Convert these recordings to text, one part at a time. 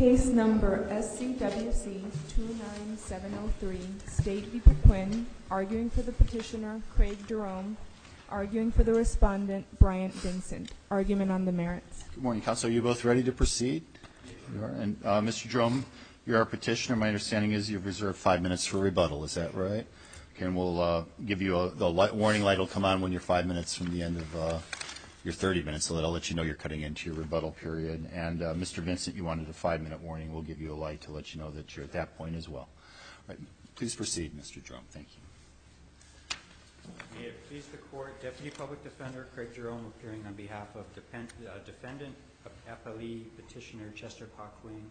Case number SCWC 29703, State v. Paquin, arguing for the petitioner, Craig Jerome, arguing for the respondent, Bryant Vincent. Argument on the merits. Good morning, Counsel. Are you both ready to proceed? You are. And Mr. Jerome, you're our petitioner. My understanding is you've reserved 5 minutes for rebuttal. Is that right? Okay, and we'll give you the warning light will come on when you're 5 minutes from the end of your 30 minutes, so that I'll let you know you're cutting into your rebuttal period. And Mr. Vincent, you wanted a 5-minute warning. We'll give you a light to let you know that you're at that point as well. All right, please proceed, Mr. Jerome. Thank you. May it please the Court, Deputy Public Defender Craig Jerome appearing on behalf of Defendant Appellee Petitioner Chester Paquin.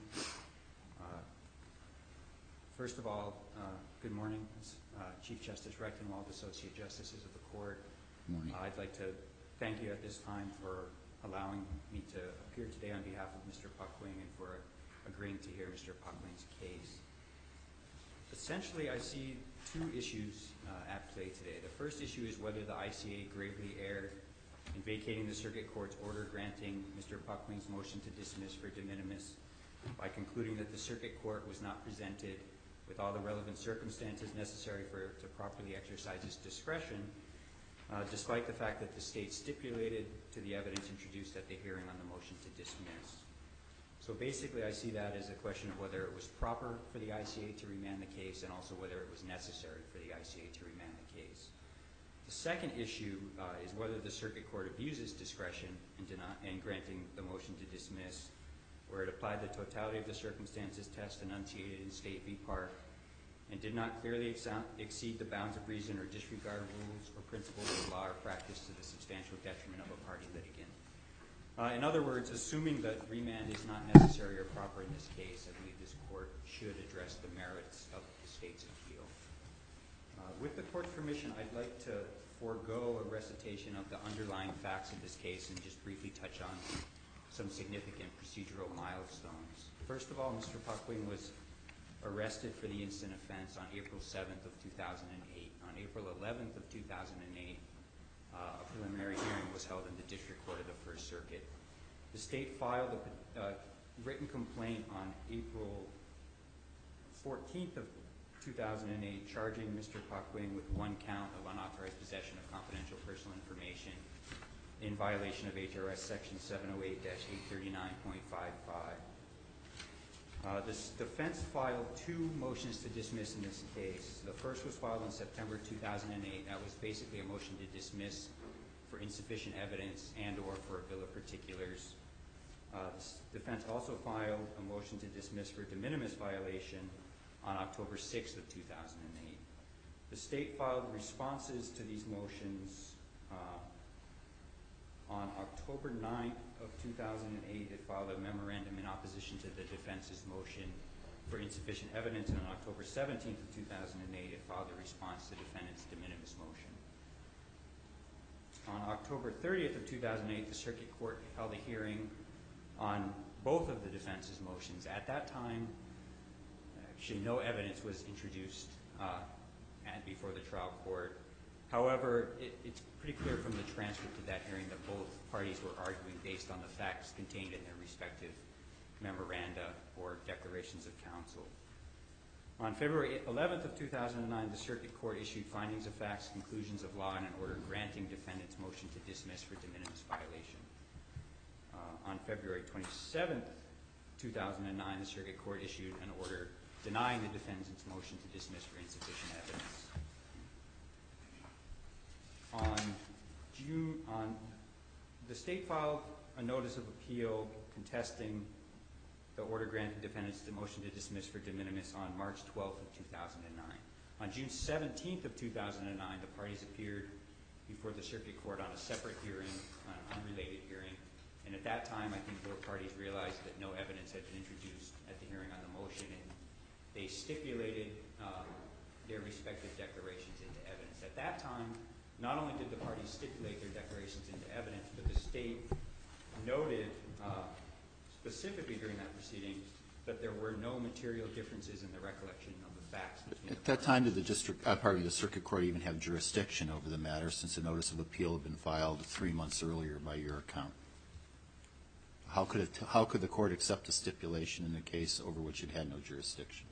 First of all, good morning, Chief Justice Rechtenwald, Associate Justices of the Court. Good morning. I'd like to thank you at this time for allowing me to appear today on behalf of Mr. Paquin and for agreeing to hear Mr. Paquin's case. Essentially, I see two issues at play today. The first issue is whether the ICA gravely erred in vacating the Circuit Court's order granting Mr. Paquin's motion to dismiss for de minimis by concluding that the Circuit Court was not presented with all the relevant circumstances necessary to properly exercise its discretion, despite the fact that the State stipulated to the evidence introduced at the hearing on the motion to dismiss. So basically, I see that as a question of whether it was proper for the ICA to remand the case and also whether it was necessary for the ICA to remand the case. The second issue is whether the Circuit Court abuses discretion in granting the motion to dismiss, where it applied the totality of the circumstances test enunciated in State v. Park and did not clearly exceed the bounds of reason or disregard rules or principles of law or practice to the substantial detriment of a party litigant. In other words, assuming that remand is not necessary or proper in this case, I believe this Court should address the merits of the State's appeal. With the Court's permission, I'd like to forego a recitation of the underlying facts of this case and just briefly touch on some significant procedural milestones. First of all, Mr. Paquin was arrested for the instant offense on April 7th of 2008. On April 11th of 2008, a preliminary hearing was held in the District Court of the First Circuit. The State filed a written complaint on April 14th of 2008 charging Mr. Paquin with one count of unauthorized possession of confidential personal information in violation of HRS Section 708-839.55. The defense filed two motions to dismiss in this case. The first was filed in September 2008. That was basically a motion to dismiss for insufficient evidence and or for a bill of particulars. The defense also filed a motion to dismiss for de minimis violation on October 6th of 2008. The State filed responses to these motions on October 9th of 2008. It filed a memorandum in opposition to the defense's motion for insufficient evidence, and on October 17th of 2008, it filed a response to the defendant's de minimis motion. On October 30th of 2008, the Circuit Court held a hearing on both of the defense's motions. At that time, actually no evidence was introduced before the trial court. However, it's pretty clear from the transcript of that hearing that both parties were arguing based on the facts contained in their respective memoranda or declarations of counsel. On February 11th of 2009, the Circuit Court issued findings of facts, conclusions of law, and an order granting defendant's motion to dismiss for de minimis violation. On February 27th, 2009, the Circuit Court issued an order denying the defendant's motion to dismiss for insufficient evidence. The State filed a notice of appeal contesting the order granting defendants the motion to dismiss for de minimis on March 12th of 2009. On June 17th of 2009, the parties appeared before the Circuit Court on a separate hearing, an unrelated hearing, and at that time, I think both parties realized that no evidence had been introduced at the hearing on the motion, and they stipulated their respective declarations into evidence. At that time, not only did the parties stipulate their declarations into evidence, but the State noted specifically during that proceeding that there were no material differences in the recollection of the facts. At that time, did the Circuit Court even have jurisdiction over the matter, since a notice of appeal had been filed 3 months earlier by your account? How could the court accept a stipulation in a case over which it had no jurisdiction?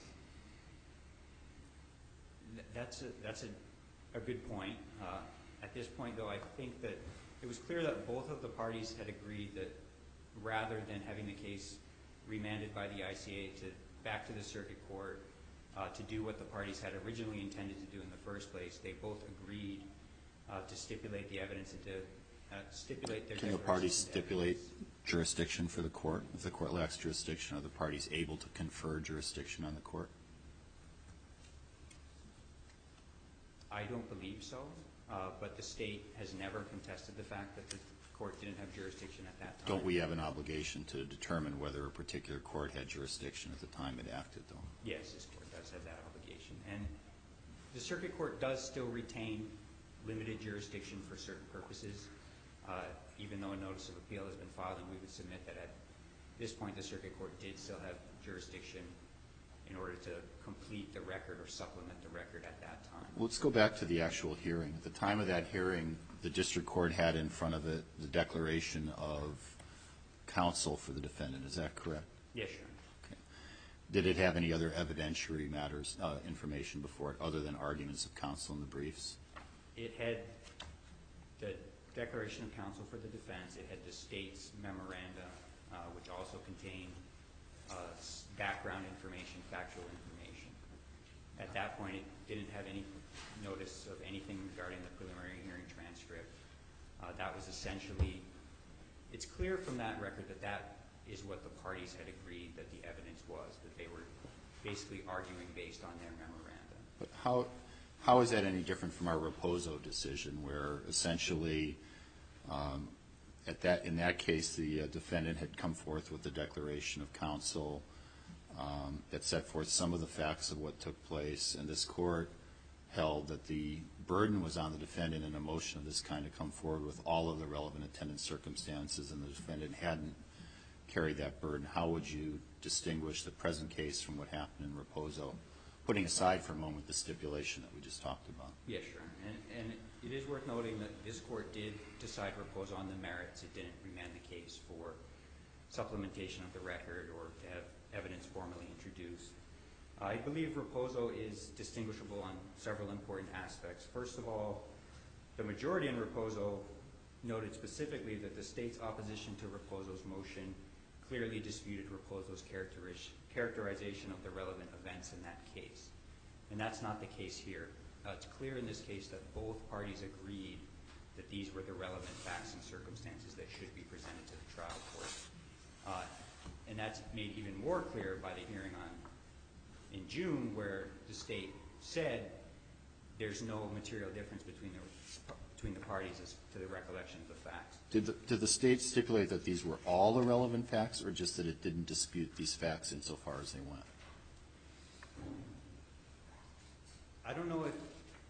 That's a good point. At this point, though, I think that it was clear that both of the parties had agreed that rather than having the case remanded by the ICA back to the circuit court to do what the parties had originally intended to do in the first place, they both agreed to stipulate the evidence and to stipulate their. Can the parties stipulate jurisdiction for the court? If the court lacks jurisdiction, are the parties able to confer jurisdiction on the court? I don't believe so, but the state has never contested the fact that the court didn't have jurisdiction at that time. Don't we have an obligation to determine whether a particular court had jurisdiction at the time it acted, though? Yes, this court does have that obligation. And the circuit court does still retain limited jurisdiction for certain purposes, even though a notice of appeal has been filed, and we would submit that at this point the circuit court did still have jurisdiction in order to complete the record or supplement the record at that time. Well, let's go back to the actual hearing. At the time of that hearing, the district court had in front of it the declaration of counsel for the defendant. Is that correct? Yes, Your Honor. Okay. Did it have any other evidentiary matters, information before it, other than arguments of counsel in the briefs? It had the declaration of counsel for the defense. It had the state's memoranda, which also contained background information, factual information. At that point, it didn't have any notice of anything regarding the preliminary hearing transcript. That was essentially, it's clear from that record that that is what the parties had agreed that the evidence was, that they were basically arguing based on their memoranda. But how is that any different from our Raposo decision, where essentially in that case the defendant had come forth with the declaration of counsel that set forth some of the facts of what took place, and this court held that the burden was on the defendant in a motion of this kind to come forward with all of the relevant attendant circumstances, and the defendant hadn't carried that burden. How would you distinguish the present case from what happened in Raposo, putting aside for a moment the stipulation that we just talked about? Yes, Your Honor. And it is worth noting that this court did decide Raposo on the merits. It didn't remand the case for supplementation of the record or to have evidence formally introduced. I believe Raposo is distinguishable on several important aspects. First of all, the majority in Raposo noted specifically that the state's opposition to Raposo's motion clearly disputed Raposo's characterization of the relevant events in that case. And that's not the case here. It's clear in this case that both parties agreed that these were the relevant facts and circumstances that should be presented to the trial court. And that's made even more clear by the hearing in June, where the state said there's no material difference between the parties as to the recollection of the facts. Did the state stipulate that these were all the relevant facts, or just that it didn't dispute these facts insofar as they went? I don't know if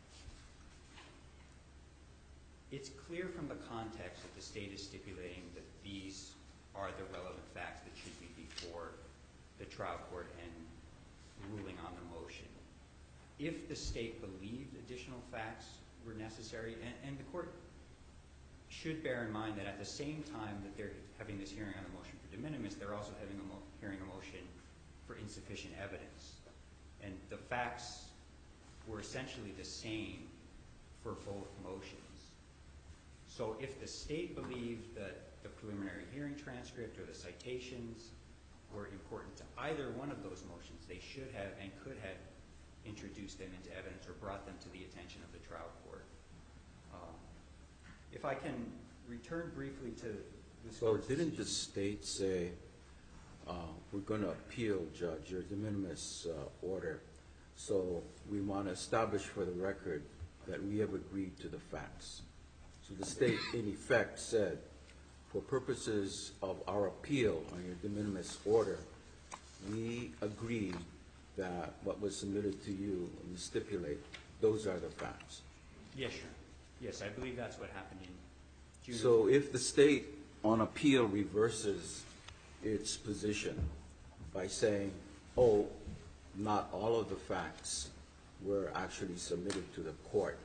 it's clear from the context that the state is stipulating that these are the relevant facts that should be before the trial court and ruling on the motion. If the state believed additional facts were necessary, and the court should bear in mind that at the same time that they're having this hearing on the motion for de minimis, they're also having hearing a motion for insufficient evidence. And the facts were essentially the same for both motions. So if the state believed that the preliminary hearing transcript or the citations were important to either one of those motions, they should have and could have introduced them into evidence or brought them to the attention of the trial court. If I can return briefly to this. So didn't the state say, we're going to appeal, Judge, your de minimis order, so we want to establish for the record that we have agreed to the facts? So the state, in effect, said, for purposes of our appeal on your de minimis order, we agree that what was submitted to you, and we stipulate, those are the facts. Yes, sir. Yes, I believe that's what happened in June. So if the state on appeal reverses its position by saying, oh, not all of the facts were actually submitted to the court,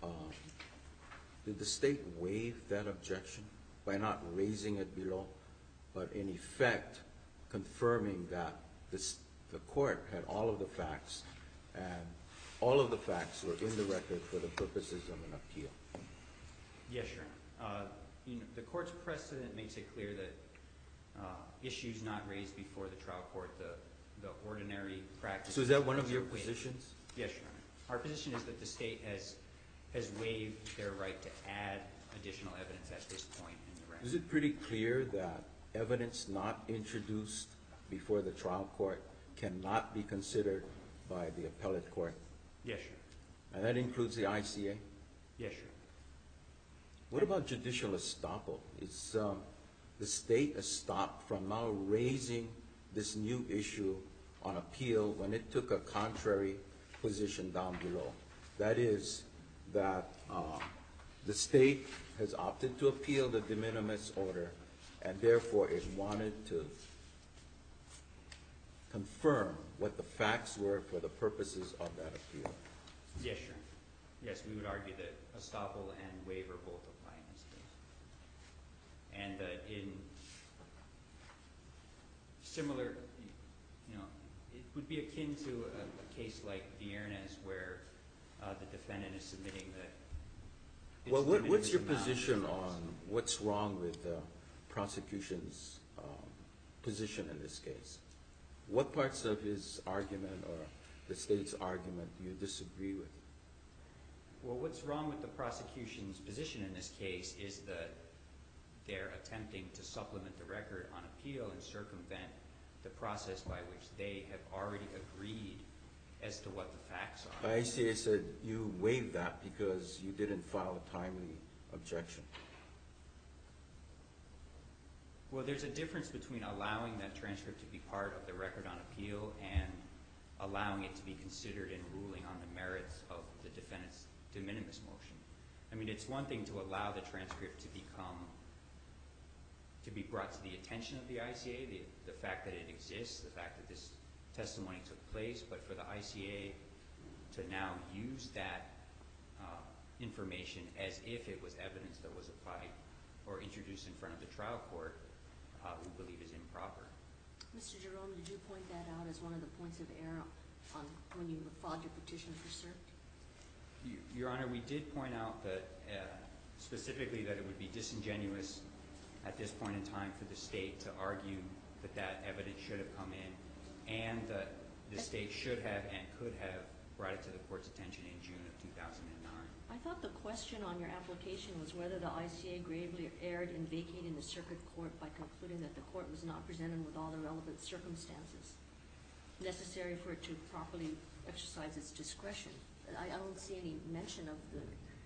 did the state waive that objection by not raising it below? but in effect confirming that the court had all of the facts, and all of the facts were in the record for the purposes of an appeal. Yes, Your Honor. The court's precedent makes it clear that issues not raised before the trial court, the ordinary practice. So is that one of your positions? Yes, Your Honor. Our position is that the state has waived their right to add additional evidence at this point in the record. Is it pretty clear that evidence not introduced before the trial court cannot be considered by the appellate court? Yes, Your Honor. And that includes the ICA? Yes, Your Honor. What about judicial estoppel? Is the state stopped from now raising this new issue on appeal when it took a contrary position down below? That is, that the state has opted to appeal the de minimis order, and therefore it wanted to confirm what the facts were for the purposes of that appeal. Yes, Your Honor. Yes, we would argue that estoppel and waiver both apply in this case. And that in similar, it would be akin to a case like Viernes where the defendant is submitting that. Well, what's your position on what's wrong with the prosecution's position in this case? What parts of his argument or the state's argument do you disagree with? Well, what's wrong with the prosecution's position in this case is that they're attempting to supplement the record on appeal and circumvent the process by which they have already agreed as to what the facts are. ICA said you waived that because you didn't file a timely objection. Well, there's a difference between allowing that transcript to be part of the record on appeal and allowing it to be considered in ruling on the merits of the defendant's de minimis motion. I mean, it's one thing to allow the transcript to be brought to the attention of the ICA, the fact that it exists, the fact that this testimony took place, but for the ICA to now use that information as if it was evidence that was applied or introduced in front of the trial court, we believe is improper. Mr. Jerome, did you point that out as one of the points of error on when you filed your petition for cert? Your Honor, we did point out that specifically that it would be disingenuous at this point in time for the state to argue that that evidence should have come in and that the state should have and could have brought it to the court's attention in June of 2009. I thought the question on your application was whether the ICA gravely erred in vacating the circuit court by concluding that the court was not presented with all the relevant circumstances necessary for it to properly exercise its discretion. I don't see any mention of the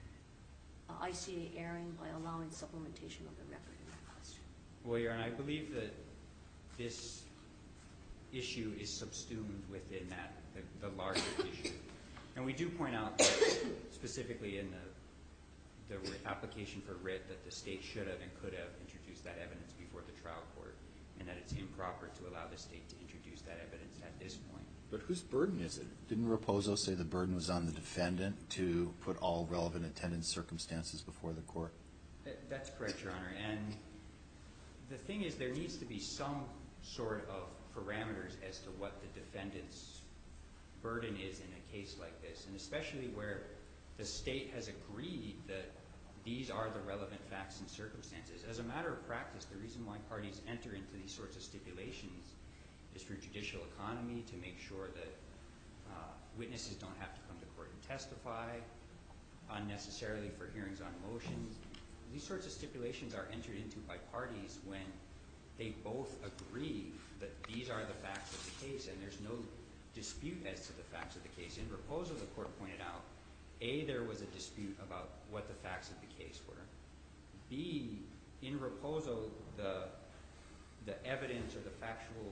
ICA erring by allowing supplementation of the record in that question. Well, Your Honor, I believe that this issue is subsumed within that, the larger issue. And we do point out that specifically in the application for writ that the state should have and could have introduced that evidence before the trial court and that it's improper to allow the state to introduce that evidence at this point. But whose burden is it? Didn't Raposo say the burden was on the defendant to put all relevant attendance circumstances before the court? That's correct, Your Honor. And the thing is, there needs to be some sort of parameters as to what the defendant's burden is in a case like this, and especially where the state has agreed that these are the relevant facts and circumstances. As a matter of practice, the reason why parties enter into these sorts of stipulations is for judicial economy, to make sure that witnesses don't have to come to court and testify unnecessarily for hearings on motions. These sorts of stipulations are entered into by parties when they both agree that these are the facts of the case and there's no dispute as to the facts of the case. In Raposo, the court pointed out, A, there was a dispute about what the facts of the case were. B, in Raposo, the evidence or the factual,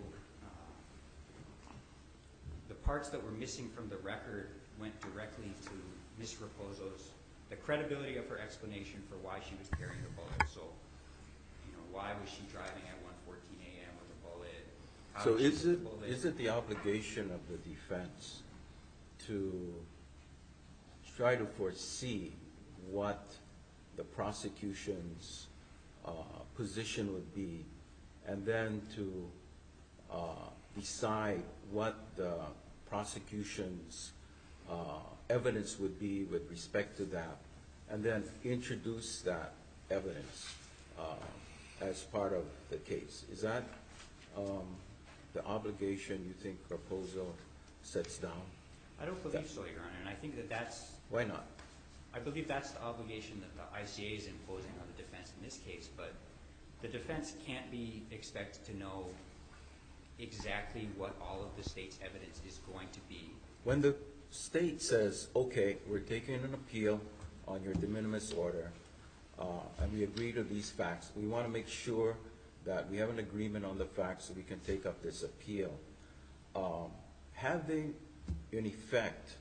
the parts that were missing from the record went directly to Ms. Raposo's, the credibility of her explanation for why she was carrying the bullet. So, why was she driving at 1:14 a.m. with a bullet? So is it the obligation of the defense to try to foresee what the prosecution's position would be and then to decide what the prosecution's evidence would be with respect to that, and then introduce that evidence as part of the case. Is that the obligation you think Raposo sets down? I don't believe so, Your Honor, and I think that that's, Why not? I believe that's the obligation that the ICA is imposing on the defense in this case, but the defense can't be expected to know exactly what all of the state's evidence is going to be. When the state says, okay, we're taking an appeal on your de minimis order, and we agree to these facts, we want to make sure that we have an agreement on the facts so we can take up this appeal. Have they, in effect,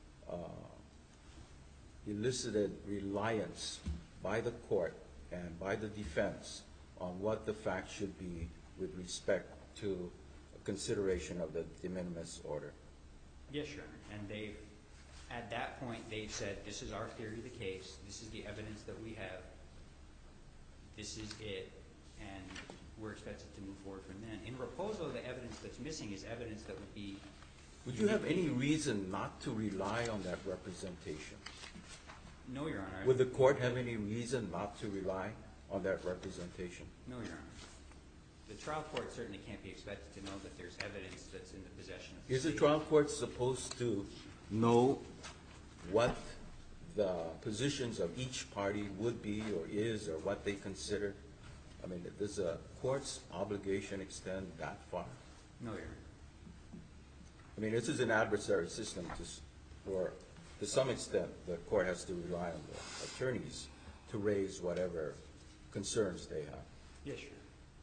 elicited reliance by the court and by the defense on what the facts should be with respect to consideration of the de minimis order? Yes, Your Honor, and they've, at that point, they've said, this is our theory of the case, this is the evidence that we have, this is it, and we're expected to move forward from then. In Raposo, the evidence that's missing is evidence that would be... Would you have any reason not to rely on that representation? No, Your Honor. Would the court have any reason not to rely on that representation? No, Your Honor. The trial court certainly can't be expected to know that there's evidence that's in the possession of the Is the state. trial court supposed to know what the positions of each party would be or is or what they consider? I mean, does the court's obligation extend that far? No, Your Honor. I mean, this is an adversary system, or to some extent, the court has to rely on the attorneys to raise whatever concerns they have. Yes, Your Honor.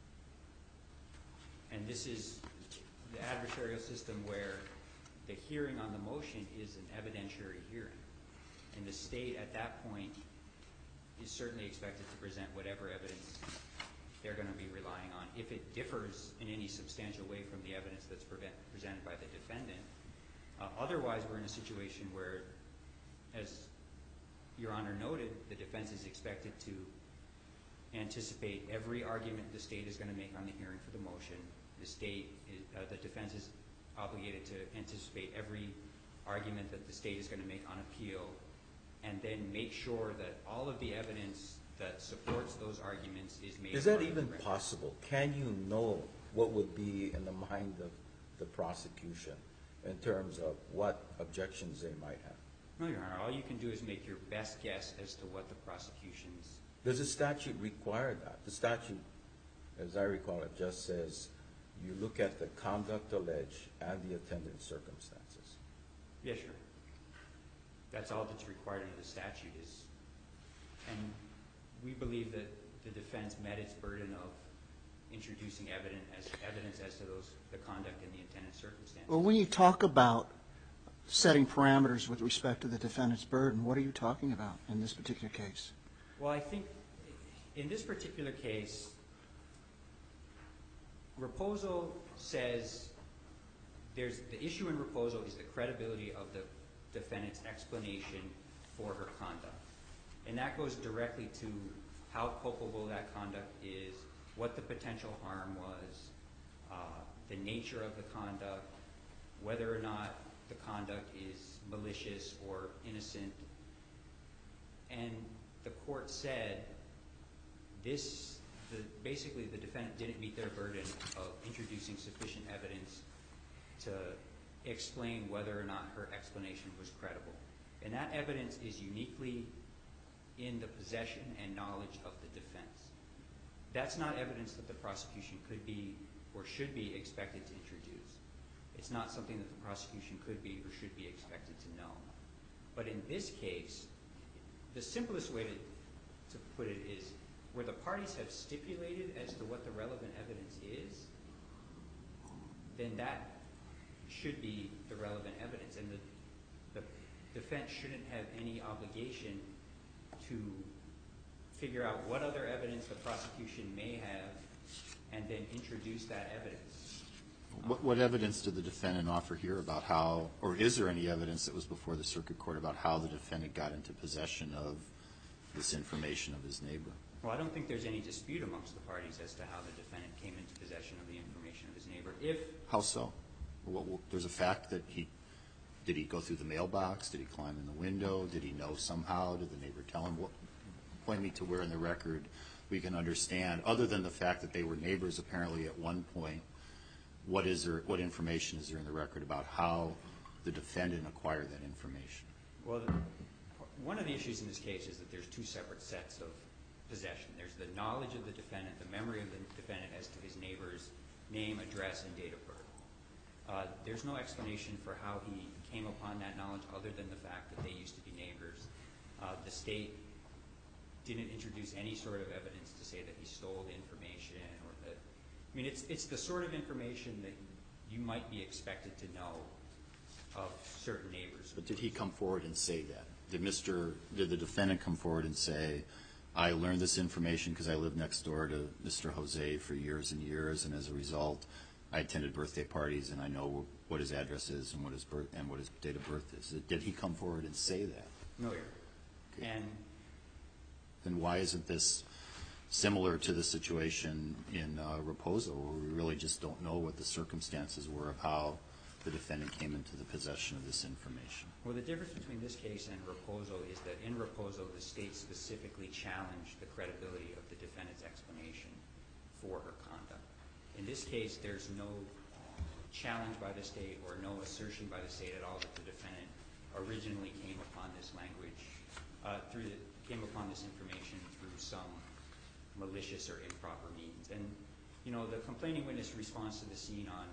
And this is the adversarial system where the hearing on the motion is an evidentiary hearing. And the state, at that point, is certainly expected to present whatever evidence they're going to be relying on. If it differs in any substantial way from the evidence that's presented by the defendant, otherwise we're in a situation where, as Your Honor noted, the defense is expected to anticipate every argument the state is going to make on the hearing for the motion. The defense is obligated to anticipate every argument that the state is going to make on appeal, and then make sure that all of the evidence that supports those arguments is made. Is that even possible? Can you know what would be in the mind of the prosecution in terms of what objections they might have? No, Your Honor. All you can do is make your best guess as to what the prosecution's... Does the statute require that? The statute, as I recall it, just says you look at the conduct alleged and the attendant circumstances. Yes, Your Honor. That's all that's required under the statute is... And we believe that the defense met its burden of introducing evidence as to the conduct and the intended circumstances. Well, when you talk about setting parameters with respect to the defendant's burden, what are you talking about in this particular case? Well, I think in this particular case, Raposo says the issue in Raposo is the credibility of the defendant's explanation for her conduct. And that goes directly to how culpable that conduct is, what the potential harm was, the nature of the conduct, whether or not the conduct is malicious or innocent. And the court said basically the defendant didn't meet their burden of introducing sufficient evidence to explain whether or not her explanation was credible. And that evidence is uniquely in the possession and knowledge of the defense. That's not evidence that the prosecution could be or should be expected to introduce. It's not something that the prosecution could be or should be expected to know. But in this case, the simplest way to put it is where the parties have stipulated as to what the relevant evidence is, then that should be the relevant evidence. And the defense shouldn't have any obligation to figure out what other evidence the prosecution may have and then introduce that evidence. What evidence did the defendant offer here about how, or is there any evidence that was before the circuit court about how the defendant got into possession of this information of his neighbor? Well, I don't think there's any dispute amongst the parties as to how the defendant came into possession of the information of his neighbor. How so? There's a fact that did he go through the mailbox? Did he climb in the window? Did he know somehow? Did the neighbor tell him? Point me to where in the record we can understand, other than the fact that they were neighbors apparently at one point, what information is there in the record about how the defendant acquired that information? Well, one of the issues in this case is that there's two separate sets of possession. There's the knowledge of the defendant, the memory of the defendant as to his neighbor's name, address, and date of birth. There's no explanation for how he came upon that knowledge other than the fact that they used to be neighbors. The state didn't introduce any sort of evidence to say that he stole the information or that. I mean, it's the sort of information that you might be expected to know of certain neighbors. But did he come forward and say that? Did the defendant come forward and say, I learned this information because I lived next door to Mr. Jose for years and years, and as a result, I attended birthday parties and I know what his address is and what his date of birth is? Did he come forward and say that? No, Your Honor. Okay. And then why isn't this similar to the situation in Raposo, where we really just don't know what the circumstances were of how the defendant came into the possession of this information? Well, the difference between this case and Raposo is that in Raposo, the state specifically challenged the credibility of the defendant's explanation for her conduct. In this case, there's no challenge by the state or no assertion by the state at all that the defendant originally came upon this language, came upon this information through some malicious or improper means. And, you know, the complaining witness responds to the scene on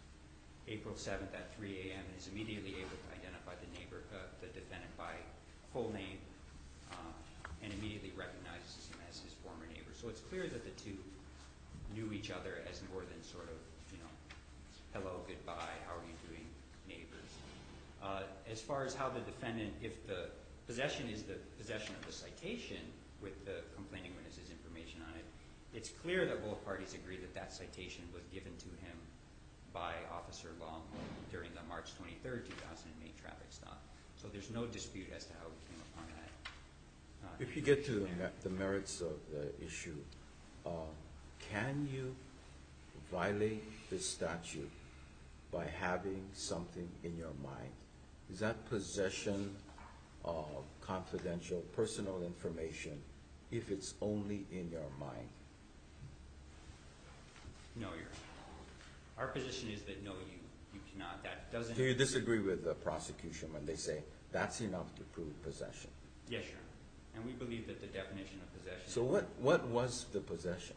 April 7th at 3 a.m. and is immediately able to identify the defendant by full name and immediately recognizes him as his former neighbor. So it's clear that the two knew each other as more than sort of, you know, hello, goodbye, how are you doing, neighbors. As far as how the defendant, if the possession is the possession of the citation with the complaining witness's information on it, it's clear that both parties agree that that citation was given to him by Officer Long during the March 23rd, 2008 traffic stop. So there's no dispute as to how he came upon that. If you get to the merits of the issue, can you violate this statute by having something in your mind? Is that possession of confidential personal information if it's only in your mind? No, Your Honor. Our position is that no, you cannot. That doesn't. Do you disagree with the prosecution when they say that's enough to prove possession? Yes, Your Honor. And we believe that the definition of possession. So what was the possession?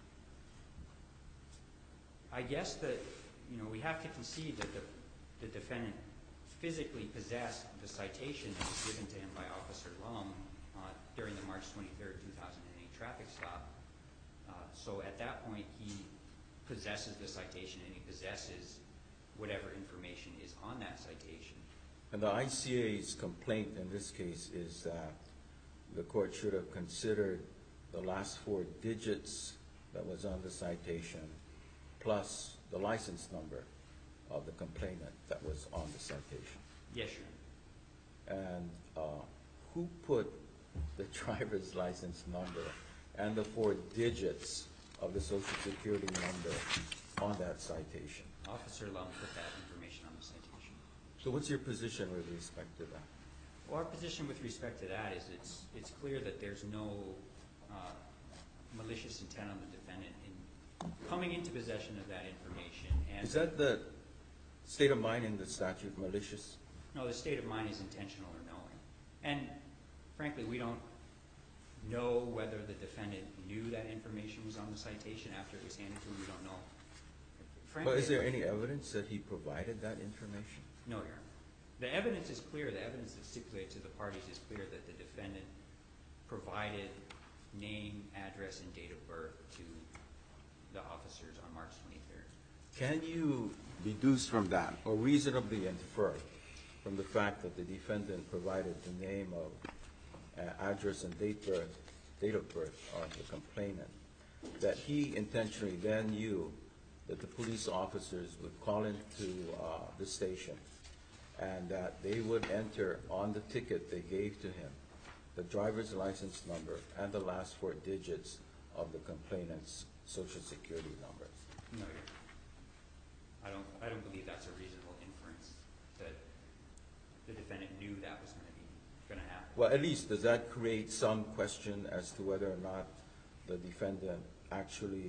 I guess that, you know, we have to concede that the defendant physically possessed the citation that was given to him by Officer Long during the March 23rd, 2008 traffic stop. So at that point, he possesses the citation and he possesses whatever information is on that citation. And the ICA's complaint in this case is that the court should have considered the last 4 digits that was on the citation plus the license number of the complainant that was on the citation. Yes, Your Honor. And who put the driver's license number and the 4 digits of the Social Security number on that citation? Officer Long put that information on the citation. So what's your position with respect to that? Well, our position with respect to that is it's clear that there's no malicious intent on the defendant in coming into possession of that information. And is that the state of mind in the statute, malicious? No, the state of mind is intentional or knowing. And frankly, we don't know whether the defendant knew that information was on the citation after it was handed to him. We don't know. Frankly, But is there any evidence that he provided that information? No, Your Honor. The evidence is clear. The evidence that's stipulated to the parties is clear that the defendant provided name, address, and date of birth to the officers on March 23rd. Can you deduce from that, or reasonably infer from the fact that the defendant provided the name of address and date of birth of the complainant, that he intentionally then knew that the police officers would call into the station and that they would enter on the ticket they gave to him the driver's license number and the last 4 digits of the complainant's social security number. No, Your Honor. I don't believe that's a reasonable inference that the defendant knew that was going to happen. Well, at least, does that create some question as to whether or not the defendant actually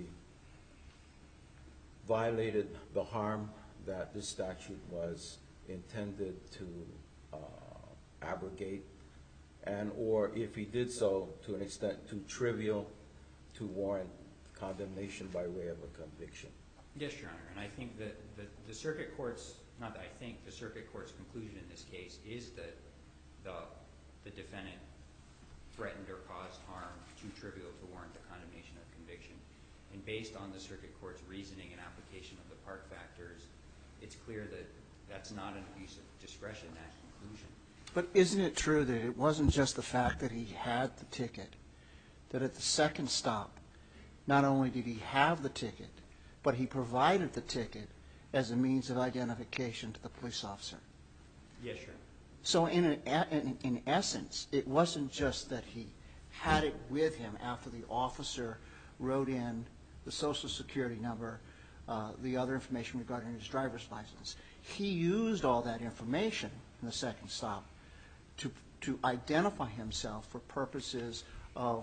violated the harm that this statute was intended to abrogate, and or if he did so to an extent too trivial to warrant condemnation by way of a conviction? Yes, Your Honor, and I think that the circuit court's, not that I think, the circuit court's conclusion in this case is that the defendant threatened or caused harm too trivial to warrant the condemnation of conviction. And based on the circuit court's reasoning and application of the Park factors, it's clear that that's not an abuse of discretion, that conclusion. But isn't it true that it wasn't just the fact that he had the ticket, that at the second stop, not only did he have the ticket, but he provided the ticket as a means of identification to the police officer? Yes, Your Honor. So in essence, it wasn't just that he had it with him after the officer wrote in the social security number, the other information regarding his driver's license. He used all that information in the second stop to identify himself for purposes of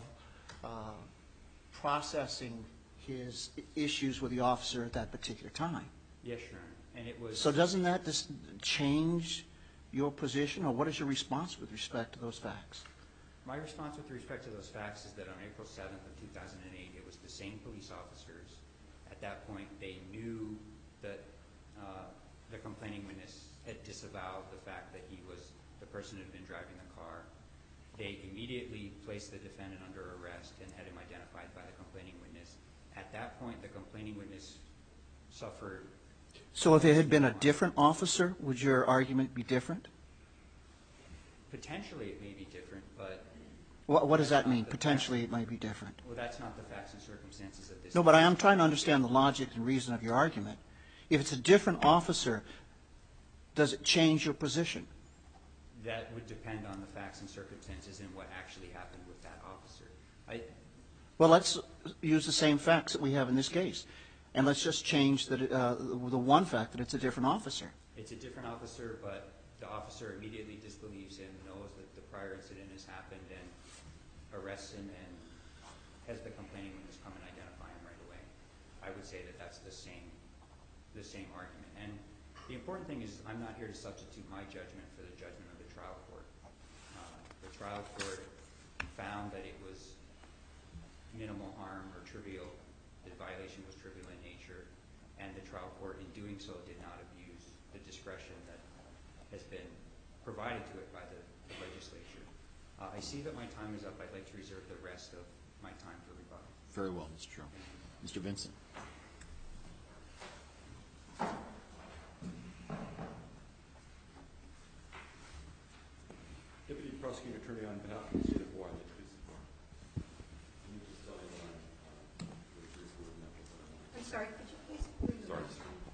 processing his issues with the officer at that particular time. Yes, Your Honor. And it was. So doesn't that just change your position, or what is your response with respect to those facts? My response with respect to those facts is that on April 7th of 2008, it was the same police officers. At that point, they knew that the complaining witness had disavowed the fact that he was the person who had been driving the car. They immediately placed the defendant under arrest and had him identified by the complaining witness. At that point, the complaining witness suffered. So if it had been a different officer, would your argument be different? Potentially it may be different, but. What does that mean, potentially it might be different? Well, that's not the facts and circumstances of this. No, but I am trying to understand the logic and reason of your argument. If it's a different officer, does it change your position? That would depend on the facts and circumstances and what actually happened with that officer. Well, let's use the same facts that we have in this case, and let's just change the one fact that it's a different officer. It's a different officer, but the officer immediately disbelieves him, knows that the prior incident has happened, and arrests him and has the complaining witness come and identify him right away. I would say that that's the same argument. And the important thing is I'm not here to substitute my judgment for the judgment of the trial court. The trial court found that it was minimal harm or trivial, the violation was trivial in nature, and the trial court in doing so did not abuse the discretion that has been provided to it by the legislature. I see that my time is up. I'd like to reserve the rest of my time for rebuttal. Very well, Mr. Joe. Mr. Vincent. Deputy Prosecuting Attorney on behalf of the State of Hawaii, I'd like to please support. Can you just tell me when I'm sorry, could you please? Sorry.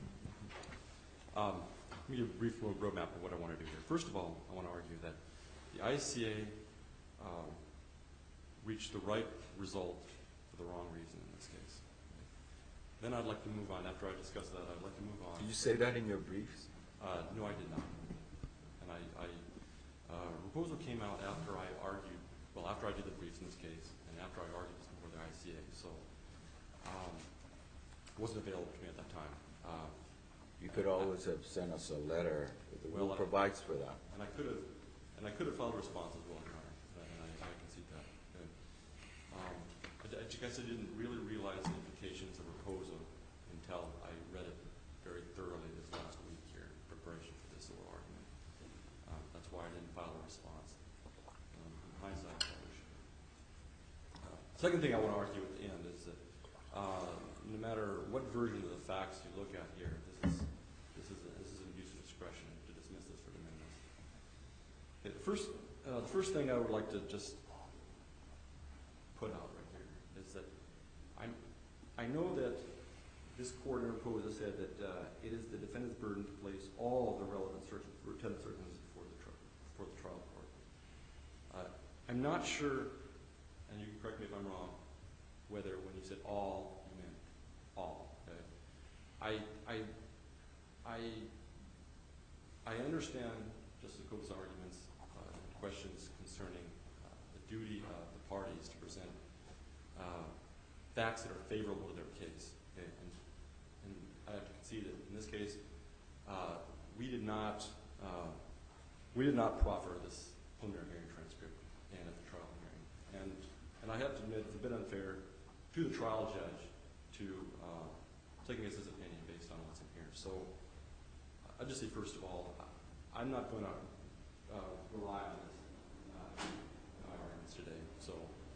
Let me give a brief roadmap of what I want to do here. First of all, I want to argue that the ICA reached the right result for the wrong reason in this case. Then I'd like to move on. After I discuss that, I'd like to move on. Did you say that in your briefs? No, I did not. And proposal came out after I argued, well, after I did the briefs in this case, and after I argued this before the ICA, so it wasn't available to me at that time. You could always have sent us a letter. The rule provides for that. And I could have filed a response as well, Your Honor, and I concede that. I guess I didn't really realize the implications of proposal until I read it very thoroughly this last week here in preparation for this oral argument. That's why I didn't file a response. In hindsight, I probably should. Second thing I want to argue at the end is that no matter what version of the facts you look at here, this is an abuse of discretion to dismiss this for de minimis. Okay, the first thing I would like to just put out right here is that I know that this court in proposal said that it is the defendant's burden to place all the relevant circumstances before the trial court. I I'm not sure, and you can correct me if I'm wrong, whether when you said all, you meant all. Okay? I understand Justice Coates' arguments, questions concerning the duty of the parties to present facts that are favorable to their case. Okay? And I have to concede that in this case, we did not proffer this preliminary hearing transcript and at the trial hearing. And I have to admit it's a bit unfair to the trial judge to take against his opinion based on what's in here. So I'll just say first of all, I'm not going to rely on this in my arguments today. So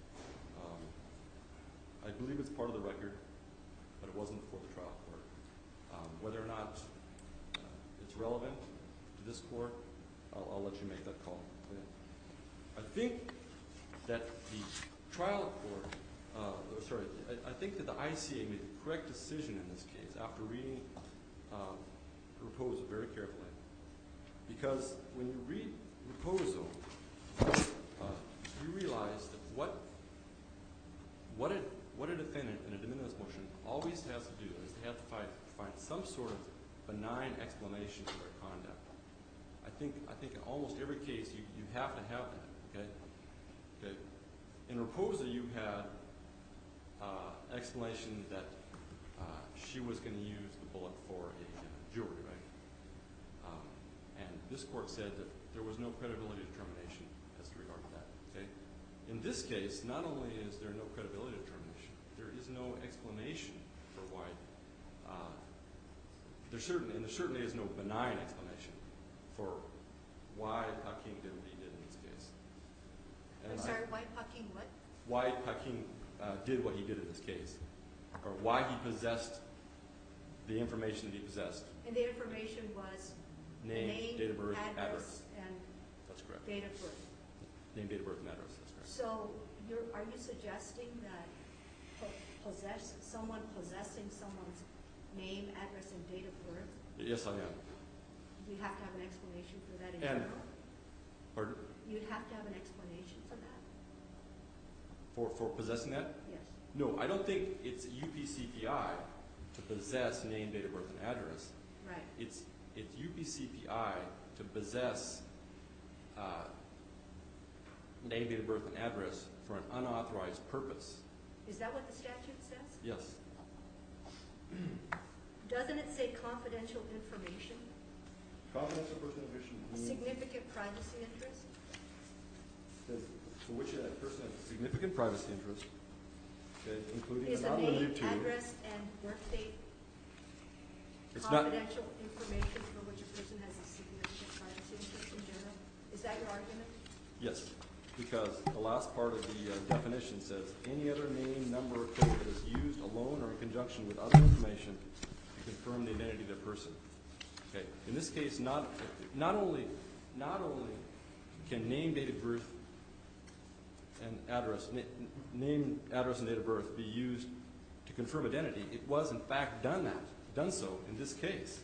I believe it's part of the record, but it wasn't before the trial court. Whether or not it's relevant to this court, I'll let you make that call. I think that the trial court, I think that the ICA made the correct decision in this case after reading Raposo very carefully. Because when you read Raposo, you realize that what a defendant in a de minimis motion always has to do is they have to find some sort of benign explanation for their conduct. I think in almost every case you have to have that. Okay. In Raposo, you had explanation that she was going to use the bullet for a jury, right? And this court said that there was no credibility determination as to regard to that. Okay. In this case, not only is there no credibility determination, there is no explanation for why. There certainly is no benign explanation for why Hakeem did what he did in this case. I'm sorry, why Hakeem what? Why Hakeem did what he did in this case, or why he possessed the information that he possessed. And the information was Name, date of birth, address. And that's correct. Date of birth. Name, date of birth, and address. That's correct. So are you suggesting that someone possessing someone's name, address, and date of birth? Yes, I am. You have to have an explanation for that in And- general? Pardon? You'd have to have an explanation for that? For possessing that? Yes. No, I don't think it's UPCPI to possess name, date of birth, and address. Right. It's UPCPI to possess name, date of birth, and address for an unauthorized purpose. Is that what the statute says? Yes. Doesn't it say confidential information? Confidential personal information means Significant privacy interest? for which that person has a significant privacy interest, okay, including Is but the not name, limited to. address, and birth date It's not. confidential information for which a person has a significant privacy interest in general? Is that your argument? Yes, because the last part of the definition says any other name, number, or code that is used alone or in conjunction with other information to confirm the identity of the person. Okay. In this case, not only can name, date of birth, and address, name, address, and date of birth be used to confirm identity, it was in fact done so in this case.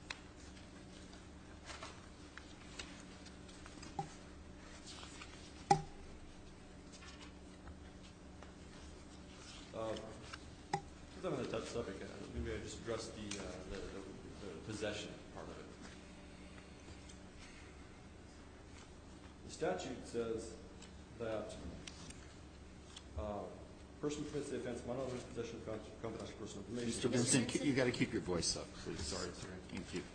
Since I'm on the touch subject, maybe I just address the possession part of it. The statute says that person commits the offense when others possession of confidential personal information. Mr. Vincent, you got to keep your voice up, please. Sorry. Thank you.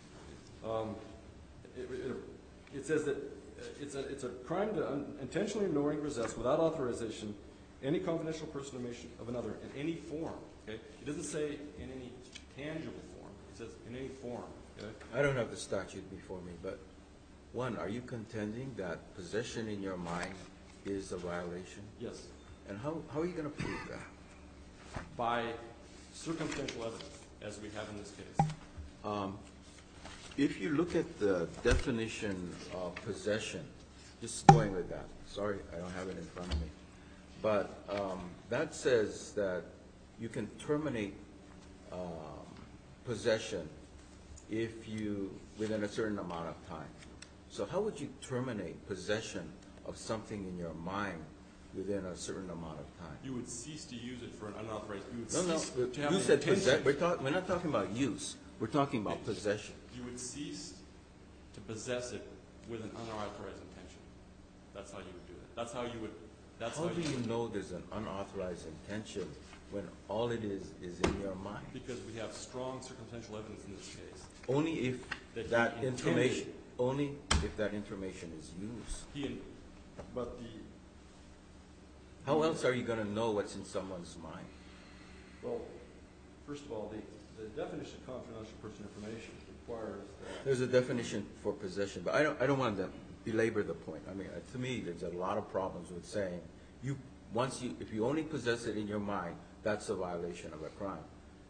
It says that it's a crime to intentionally or knowingly possess without authorization any confidential personal information of another in any form. Okay, it doesn't say in any tangible form. It says in any form. Okay? I don't have the statute before me, but one, are you contending that possession in your mind is a violation? Yes. And how are you going to prove that? By circumstantial evidence, as we have in this case. If you look at the definition of possession, just going with that, sorry, I don't have it in front of me, but that says that you can terminate possession if you, within a certain amount of time. So how would you terminate possession of something in your mind within a certain amount of time. You would cease to use it for an unauthorized, you would No, cease to have you the said intention. we're not talking about use. We're talking about possession. You would cease to possess it with an unauthorized intention. That's how you would do it. That's how you would, that's How how do you you would. know there's an unauthorized intention when all it is in your mind? Because we have strong circumstantial evidence in this case. Only if That he that intended- information, only if that information is used. But the, How else are you going to know what's in someone's mind? well, first of all, the definition of confidential personal information requires that. There's a definition for possession, but I don't want to belabor the point. I mean, to me, there's a lot of problems with saying if you only possess it in your mind, that's a violation of a crime.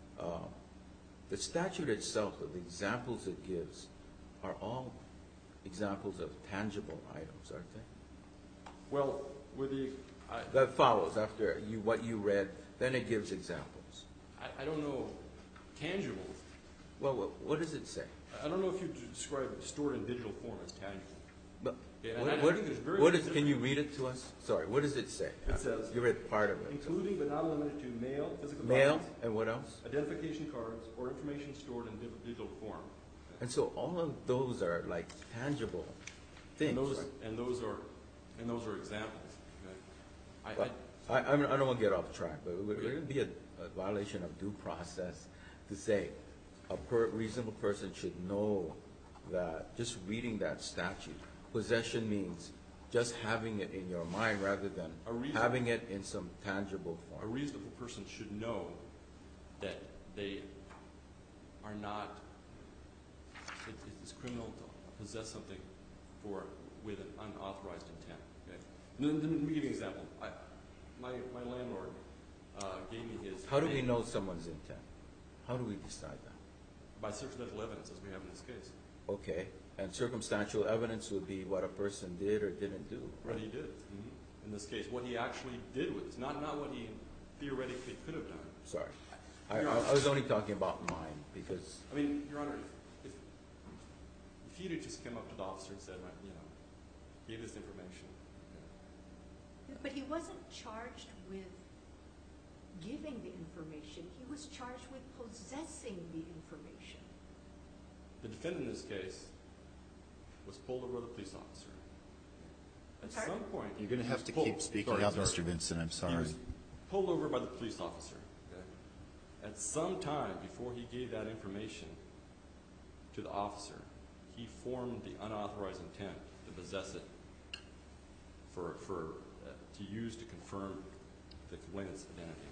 The statute itself, the examples it gives, are all examples of tangible items, aren't they? Well, with the, That follows after what you read, then it gives examples. I don't know, tangibles. Well, what does it say? I don't know if you describe stored in digital form as tangible. But Yeah, and I think there's very can you read it to us? Sorry, what does it say? It says, You read part of it. including but not limited to mail, physical Mail, documents, and what else? identification cards, or information stored in digital form. And so all of those are like tangible things, right? And those are examples. Okay? But I don't want to get off track, but would it be a violation of due process to say a reasonable person should know that just reading that statute, possession means just having it in your mind rather than having it in some tangible A form? reasonable person should know that they are not, it's criminal to possess something with an unauthorized intent. Okay? Let me give you an example. My landlord gave me his. How do we know someone's intent? How do we decide that? By circumstantial evidence, as we have in this case. Okay, and circumstantial evidence would be what a person did or didn't do, What right? he did. In this case, what he actually did with it, not what he theoretically could have done. Sorry. Your Honor. I was only talking about mine because, I mean, Your Honor, if he'd have just come up to the officer and said, gave this information. But he wasn't charged with giving the information. He was charged with possessing the information. The defendant in this case was pulled over by the police officer. At Sorry? some point, You're going to have to he was keep pulled- speaking sorry, up, sorry. Mr. Vincent, I'm He sorry. was pulled over by the police officer. Okay? At some time before he gave that information to the officer, he formed the unauthorized intent to possess it to use to confirm the complainant's identity.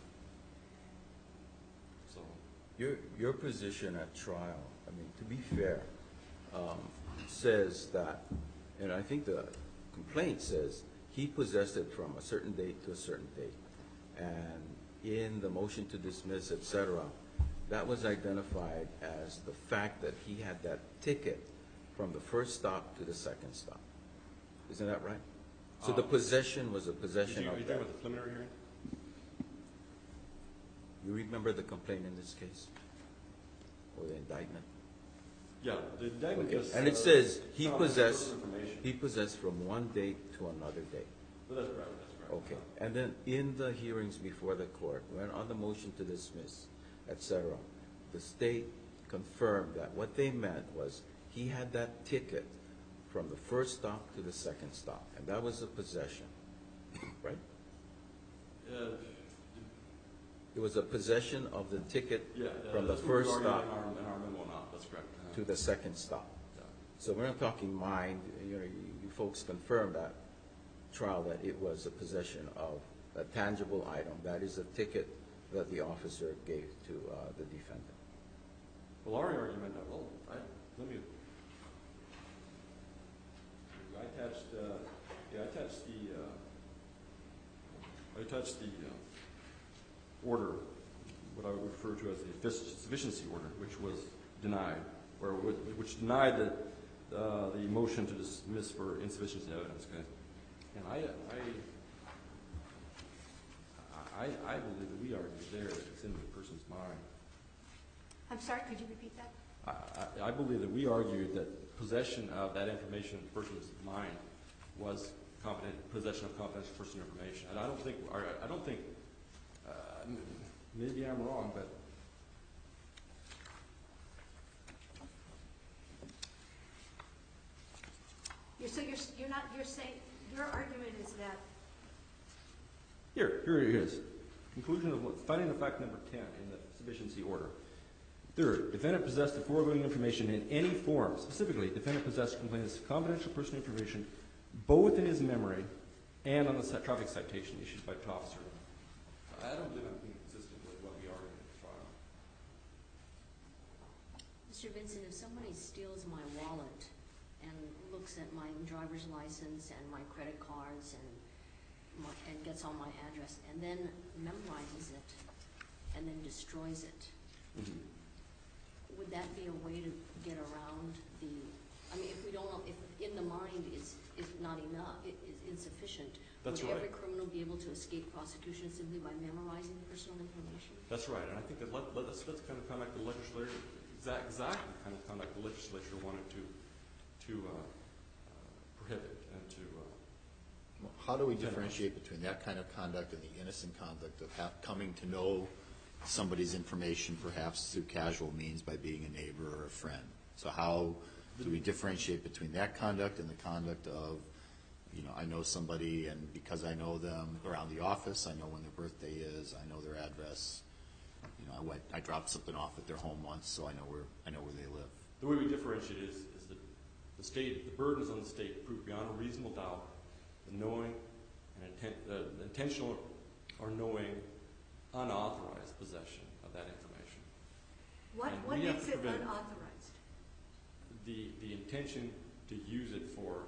So, your position at trial, I mean, to be fair, says that, and I think the complaint says he possessed it from a certain date to a certain date. And in the motion to dismiss, et cetera, that was identified as the fact that he had that ticket from the first stop to the second stop. Isn't that right? So the possession was a possession are you of talking that. about the preliminary hearing? You remember the complaint in this case? Or the indictment? Yeah, the indictment Okay. just. And it says he confidential information. possessed from one date to another date. That's correct, that's correct. Okay. And then in the hearings before the court, when on the motion to dismiss, et cetera, the state confirmed that what they meant was he had that ticket from the first stop to the second stop, and that was a possession, right? It was a possession of the ticket Yeah, from the that's what we first argued stop in our memo now, that's correct. to the second stop. Yeah. So we're not talking mind, you folks confirmed that trial that it was a possession of a tangible item, that is a ticket that the officer gave to the defendant. Well, our argument, I attached the order, what I would refer to as the sufficiency order, which was denied, which denied the motion to dismiss for insufficiency of evidence. Okay? And I believe that we argued there that it's in the person's mind. I'm sorry, could you repeat that? I believe that we argued that possession of that information in the person's mind was possession of confidential personal information. And I don't think, maybe I'm wrong, but you're saying, your argument is that here it is. Conclusion of finding of fact number 10 in the sufficiency order. Third, defendant possessed the foregoing information in any form. Specifically, defendant possessed complainant's confidential personal information both in his memory and on the traffic citation issued by the officer. I don't believe I'm being consistent with what we argued at the trial. Mr. Vincent, if somebody steals my wallet and looks at my driver's license and my credit cards and gets all my address and then memorizes it and then destroys it, would that be a way to get around the, I mean, if we don't know, if in the mind is not enough, is insufficient, That's would right. every criminal be able to escape prosecution simply by memorizing personal information? That's right, and I think that that's kind of conduct the legislature, exactly kind of conduct the legislature wanted to prohibit and to. How do we differentiate between that kind of conduct and the innocent conduct of coming to know somebody's information perhaps through casual means by being a neighbor or a friend? So how do we differentiate between that conduct and the conduct of, I know somebody and because I know them around the office, I know when their birthday is, I know their address. I dropped something off at their home once, so I know where they live. The way we differentiate is that the state, the burden is on the state to prove beyond a reasonable doubt the knowing and intentional or knowing unauthorized possession of that information. what And we have makes to it prevent unauthorized? the intention to use it for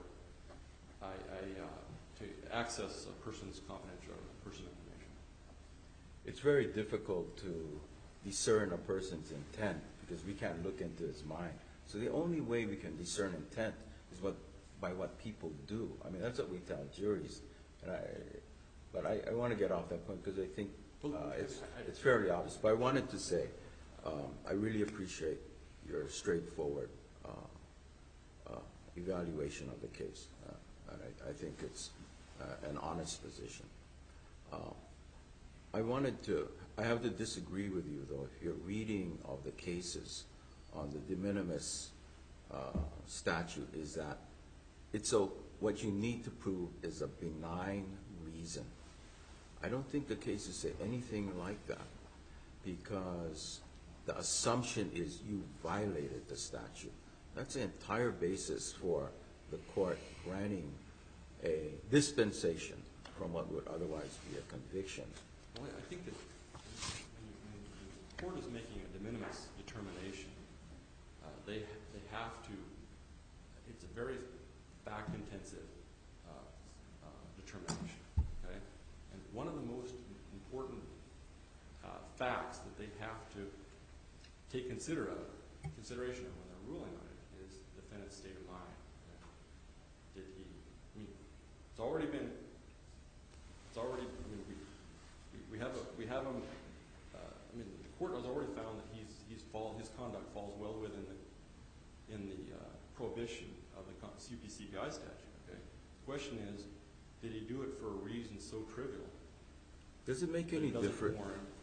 to access a person's confidential personal information. It's very difficult to discern a person's intent because we can't look into his mind. So the only way we can discern intent is by what people do. I mean, that's what we tell juries. But I want to get off that point because I think it's fairly obvious. But I wanted to say I really appreciate your straightforward evaluation of the case. And I think it's an honest position. I have to disagree with you, though, if your reading of the cases on the de minimis statute is that what you need to prove is a benign reason. I don't think the cases say anything like that because the assumption is you violated the statute. That's the entire basis for the court granting a dispensation from what would otherwise be a conviction. Well, I think that when the court is making a de minimis determination, they have to. It's a very fact-intensive determination. Okay, and one of the most important facts that they have to take consideration of when they're ruling on it is the defendant's state of mind. Did he? I mean, it's already been. It's already. I mean, we have him. I mean, the court has already found that his conduct falls well within the prohibition of the CPCPI statute. Okay. The question is, did he do it for a reason so trivial? Does it make any difference?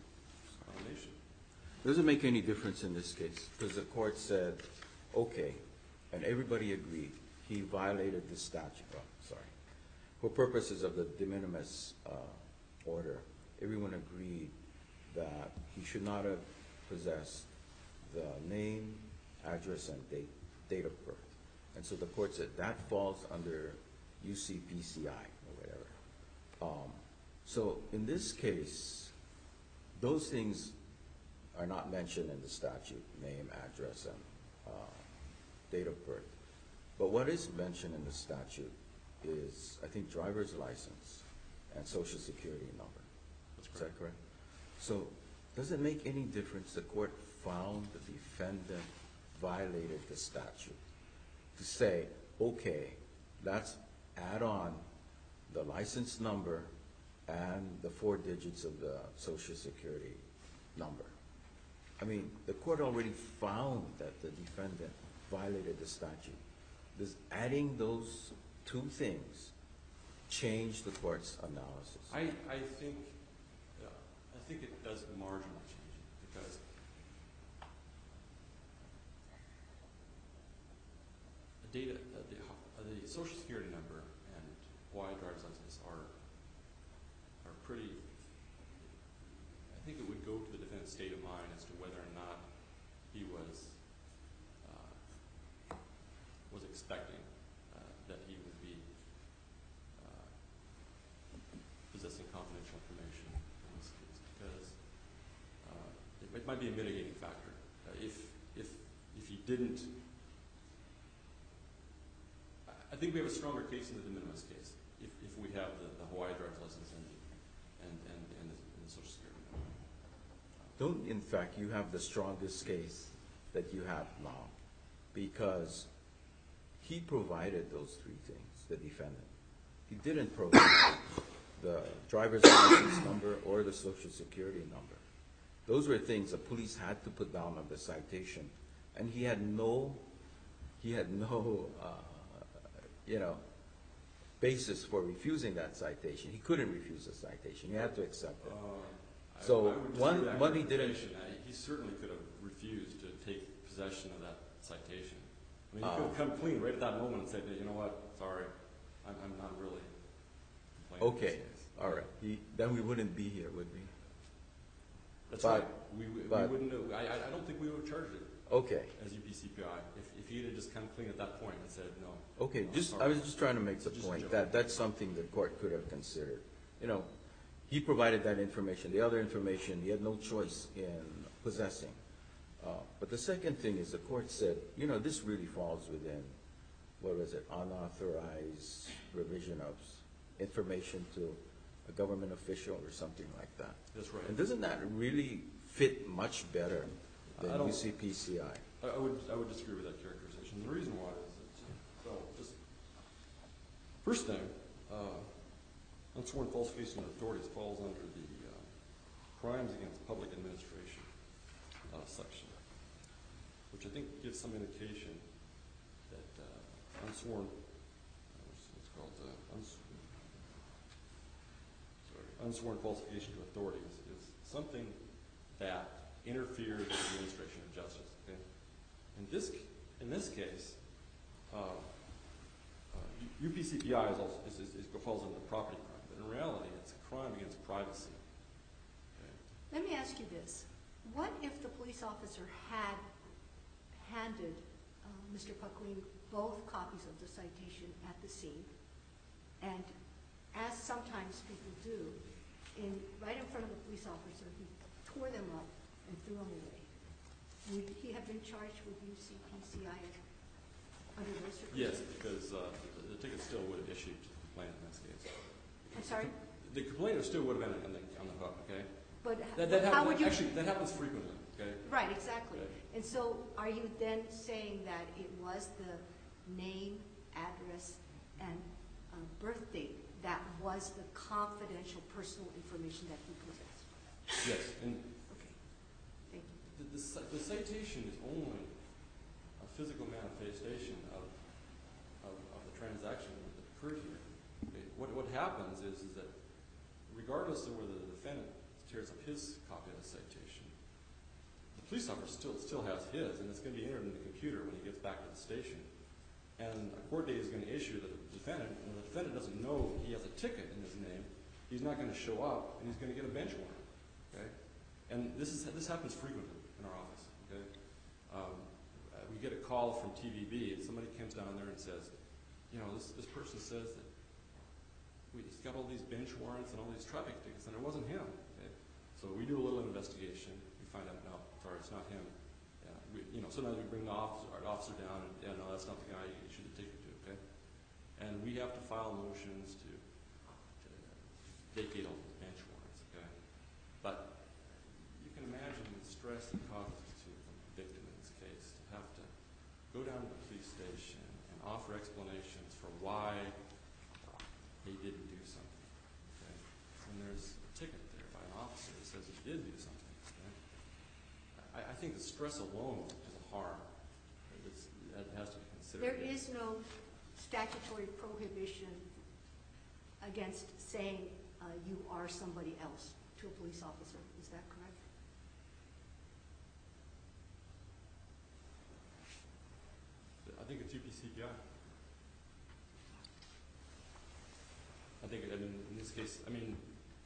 Does it make any difference in this case? Because the court said, okay, and everybody agreed he violated the statute. Oh, sorry. For purposes of the de minimis order, everyone agreed that he should not have possessed the name, address, and date of birth. And so the court said that falls under UCPCI or whatever. So in this case, those things are not mentioned in the statute, name, address, and date of birth. But what is mentioned in the statute is, I think, driver's license and social security number. Is that correct? So does it make any difference the court found the defendant violated the statute to say, okay, let's add on the license number and the 4 digits of the social security number? I mean, the court already found that the defendant violated the statute. Does adding those two things change the court's analysis? I think it does marginally change it, because the Social Security number and Hawaii driver's license are pretty. I think it would go to the defendant's state of mind as to whether or not he was expecting that he would be possessing confidential information in this case, because it might be a mitigating factor. If he didn't, I think we have a stronger case in the de minimis case if we have the Hawaii driver's license and the Social Security number. Don't, in fact, you have the strongest case that you have now, because he provided those three things, the defendant. He didn't provide the driver's license number or the Social Security number. Those were things the police had to put down on the citation, and he had no basis for refusing that citation. He couldn't refuse the citation. He had to accept it. So one he didn't. He certainly could have refused to take possession of that citation. I mean, he could have come clean right at that moment and said, you know what, sorry, I'm not really complaining. Okay, all right. Then we wouldn't be here, would we? That's right. We wouldn't. I don't think we would have charged it. Okay. As UPCPI, if he had just come clean at that point and said no. Okay, I was just trying to make the point that that's something the court could have considered. He provided that information. The other information, he had no choice in possessing. But the second thing is the court said, this really falls within, unauthorized revision of information to a government official or something like that. That's right. And doesn't that really fit much better than UCPCI? I would disagree with that characterization. The reason why is that, just first thing, unsworn falsification of authorities falls under the crimes against public administration section, which I think gives some indication that unsworn, what's called unsworn falsification to authorities is something that interferes with the administration of justice. Okay? In this case, UPCPI falls under property crime, but in reality, it's a crime against privacy. Okay? Let me ask you this. What if the police officer had handed Mr. Puckwing both copies of the citation at the scene, and as sometimes people do, right in front of the police officer, he tore them up and threw them away? Would he have been charged with UCPCI under those circumstances? Yes, because the ticket still would have issued to the complainant in this case. I'm sorry? The complainant still would have been on the hook, okay? But how would you... Actually, that happens frequently, okay? Right, exactly. Okay. And so are you then saying that it was the name, address, and birth date that was the confidential personal information that he possessed? Yes. And okay. Thank you. the citation is only a physical manifestation of the transaction that occurred here. Okay? What happens is that regardless of whether the defendant tears up his copy of the citation, the police officer still has his, and it's going to be entered in the computer when he gets back to the station. And a court date is going to issue that the defendant, when the defendant doesn't know he has a ticket in his name, he's not going to show up, and he's going to get a bench warrant. Okay? And this happens frequently in our office. Okay? We get a call from TVB, and somebody comes down there and says, this person says that he's got all these bench warrants and all these traffic tickets, and it wasn't him. Okay? So we do a little investigation. We find out, no, sorry, it's not him. Sometimes we bring our officer down, and no, that's not the guy you issued the ticket to. Okay? And we have to file motions to vacate all the bench warrants. Okay? But you can imagine the stress it causes to the victim in this case to have to go down to the police station and offer explanations for why he didn't do something. Okay? And there's a ticket there by an officer that says he did do something. Okay? I think the stress alone is a harm that has to be considered. There is no statutory prohibition against saying you are somebody else to a police officer. Is that correct? I think it's UPCPI. I mean, in this case, I mean,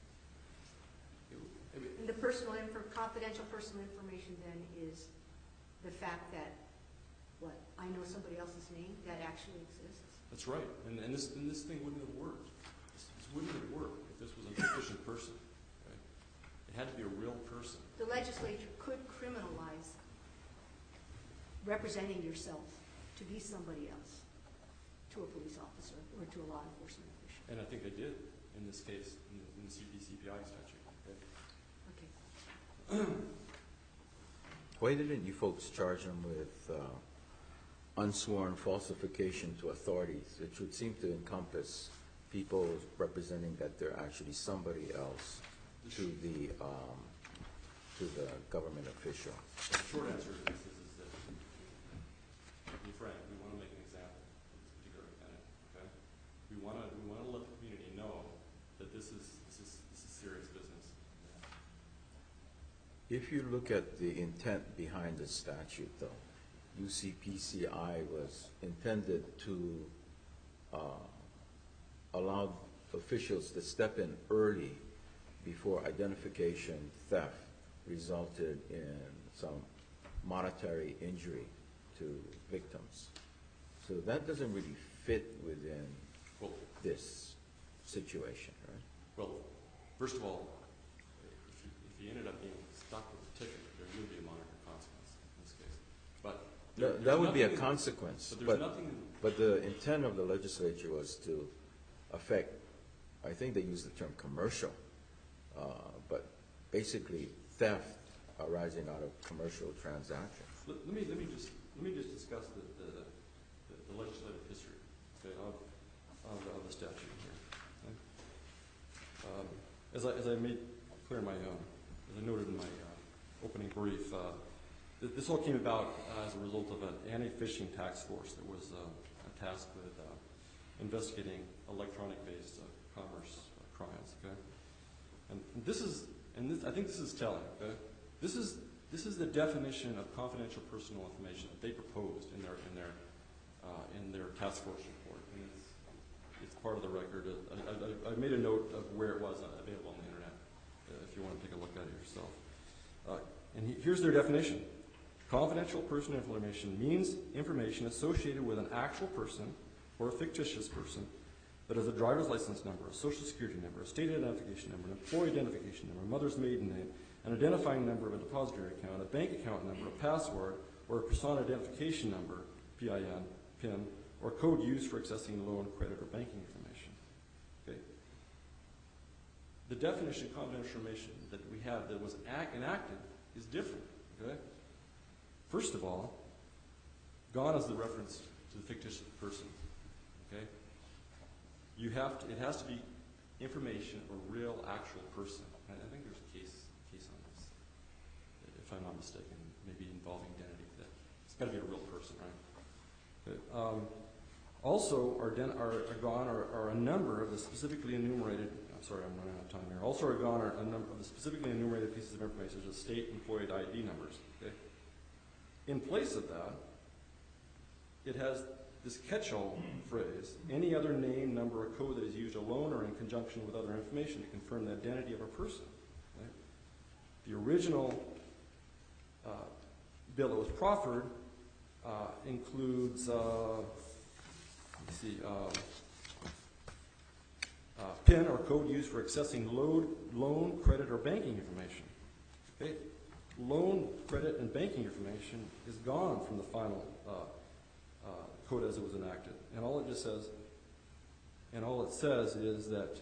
And the confidential personal information then is the fact that, what, I know somebody else's name, that actually exists? that's right. And this thing wouldn't have worked. This wouldn't have worked if this was a fictitious person. Right? It had to be a real person. The legislature could criminalize representing yourself to be somebody else, to a police officer or to a law enforcement official. And I think they did in this case, in the CPCPI statute. Okay? Okay. Why didn't you folks charge him with unsworn falsification to authorities, which would seem to encompass people representing that they're actually somebody else to the government official? The short answer to this is that, to be frank, we want to make an example of this particular defendant. Okay? We want to let the community know that this is serious business. If you look at the intent behind the statute, though, UCPCI was intended to allow officials to step in early before identification theft resulted in some monetary injury to victims. So that doesn't really fit within this situation, right? Well, first of all, if he ended up being stuck with a ticket, there would be a monetary consequence in this case. But that would be a consequence. But there's nothing. But the intent of the legislature was to affect, I think they used the term commercial, but basically theft arising out of commercial transactions. Let me just discuss the legislative history, okay, of the statute here. Okay? As I made clear in my as I noted in my opening brief, this all came about as a result of an anti-phishing task force that was tasked with investigating electronic-based commerce crimes. Okay, and I think this is telling. Okay, this is the definition of confidential personal information that they proposed in their task force report, and it's part of the record. I made a note of where it was available on the internet, if you want to take a look at it yourself. And here's their definition. Confidential personal information means information associated with an actual person or a fictitious person that has a driver's license number, a social security number, a state identification number, an employee identification number, a mother's maiden name, an identifying number of a depository account, a bank account number, a password, or a persona identification number, PIN, PIN, or code used for accessing loan, credit, or banking information. Okay. The definition of confidential information that we have that was enacted is different. Okay. First of all, gone is the reference to the fictitious person. Okay. It has to be information of a real, actual person. I think there's a case on this, if I'm not mistaken, maybe involving identity. It's got to be a real person, right? Okay. Also, are a number of the specifically enumerated. I'm sorry, I'm running out of time here. Also, are gone are a number of the specifically enumerated pieces of information, such as state employee ID numbers. Okay. In place of that, it has this catch-all phrase, any other name, number, or code that is used alone or in conjunction with other information to confirm the identity of a person. Right? The original bill that was proffered includes, PIN or code used for accessing loan, credit, or banking information. Okay? Loan, credit, and banking information is gone from the final code as it was enacted, and all it says is that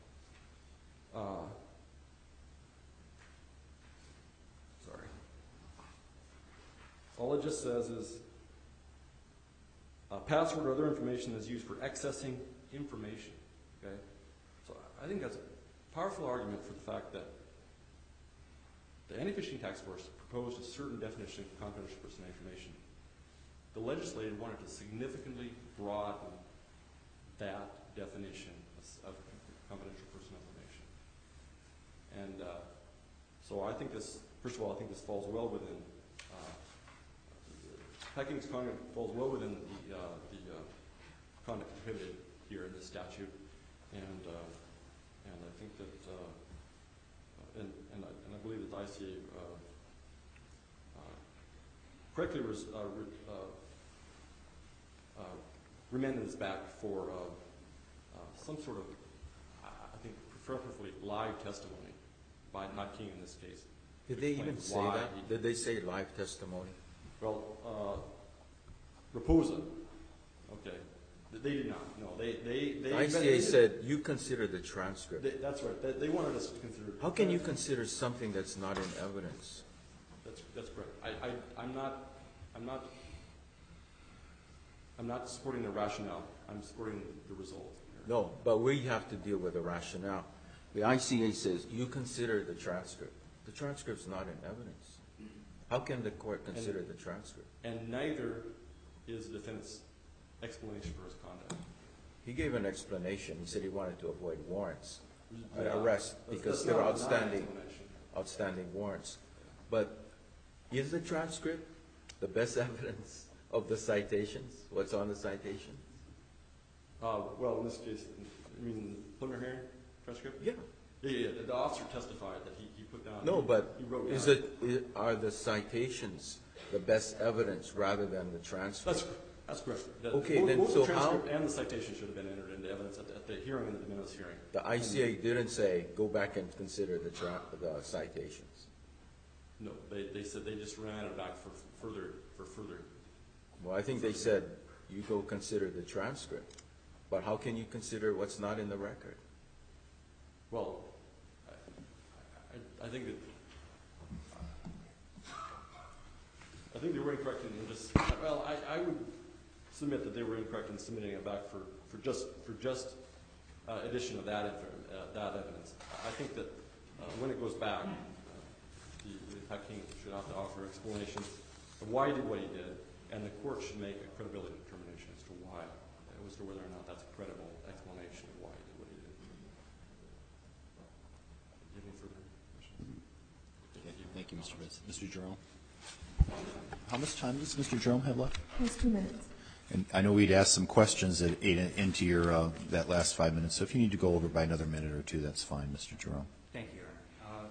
all it just says is password or other information that is used for accessing information. Okay, so I think that's a powerful argument for the fact that the anti-phishing task force proposed a certain definition of confidential personal information. The legislature wanted to significantly broaden that definition of confidential personal information. And so I think this, first of all, I think this falls well within, Pecking's conduct falls well within the conduct prohibited here in this statute. And I think that, and I believe that the ICA correctly remanded this back for some sort of, I think, preferably live testimony by not King in this case. Did they even say that? Did they say live testimony? Well, Raposa, okay, they did not. No, they The ICA said you consider the transcript. that's right. They wanted us to consider. How can you consider something that's not in evidence? That's correct. I'm not supporting the rationale. I'm supporting the result. No, but we have to deal with the rationale. The ICA says you consider the transcript. The transcript's not in evidence. How can the court consider the transcript? And neither is the defendant's explanation for his conduct. He gave an explanation. He said he wanted to avoid warrants, Yeah. arrest, because That's there are not an explanation. outstanding warrants. But is the transcript the best evidence of the citations? What's on the citation? Well, in this case, I mean, preliminary hearing transcript? Yeah. Yeah. The officer testified that he put down. No, but he wrote is down. are the citations the best evidence rather than the transcript? That's correct. Okay, both then the so transcript how- and the citation should have been entered into evidence at the hearing, in the de minimis hearing. The ICA didn't say go back and consider the citations. No, they said they just ran it back for further. Well, I think they said you go consider the transcript. But how can you consider what's not in the record? Well, I think that they were incorrect in just. Well, I would submit that they were incorrect in submitting it back for just addition of that evidence. I think that when it goes back, the Peking should have to offer explanation of why he did what he did, and the court should make a credibility determination as to why, as to whether or not that's a credible explanation of why he did what he did. Do you have any further questions? Thank you, Mr. Vince. Mr. Jerome? How much time does Mr. Jerome have left? Has 2 minutes. And I know we'd asked some questions that ate into your that last 5 minutes, so if you need to go over by another minute or two, that's fine, Mr. Jerome. Thank you, Your Honor.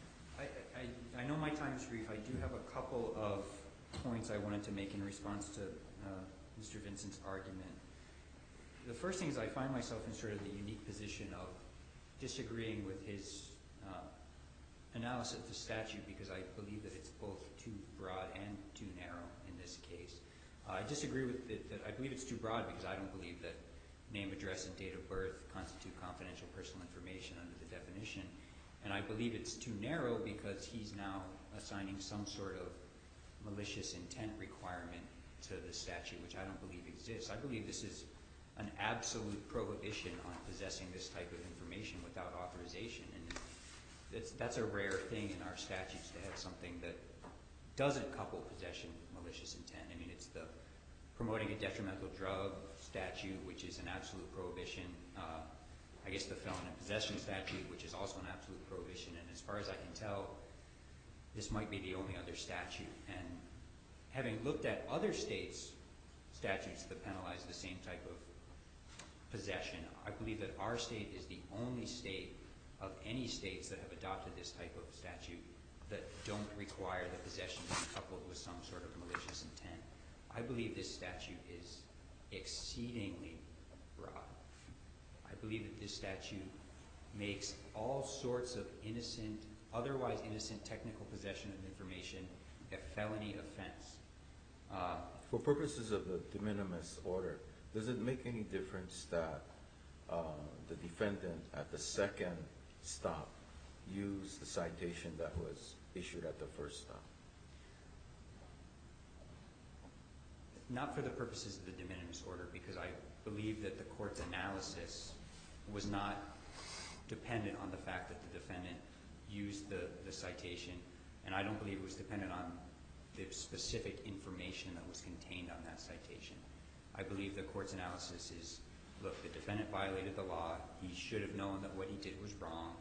I know my time is brief. I do have a couple of points I wanted to make in response to Mr. Vincent's argument. The first thing is I find myself in sort of the unique position of disagreeing with his analysis of the statute because I believe that it's both too broad and too narrow in this case. I disagree with it that I believe it's too broad because I don't believe that name, address, and date of birth constitute confidential personal information under the definition. And I believe it's too narrow because he's now assigning some sort of malicious intent requirement to the statute, which I don't believe exists. I believe this is an absolute prohibition on possessing this type of information without authorization. And that's a rare thing in our statutes to have something that doesn't couple possession with malicious intent. I mean, it's the promoting a detrimental drug statute, which is an absolute prohibition. I guess the felon in possession statute, which is also an absolute prohibition. And as far as I can tell, this might be the only other statute. And having looked at other states' statutes that penalize the same type of possession, I believe that our state is the only state of any states that have adopted this type of statute that don't require the possession to be coupled with some sort of malicious intent. I believe this statute is exceedingly broad. I believe that this statute makes all sorts of innocent, otherwise innocent technical possession of information a felony offense. For purposes of the de minimis order, does it make any difference that the defendant at the second stop used the citation that was issued at the first stop? Not for the purposes of the de minimis order, because I believe that the court's analysis was not dependent on the fact that the defendant used the citation, and I don't believe it was dependent on the specific information that was contained on that citation. I believe the court's analysis is look, the defendant violated the law. He should have known that what he did was wrong.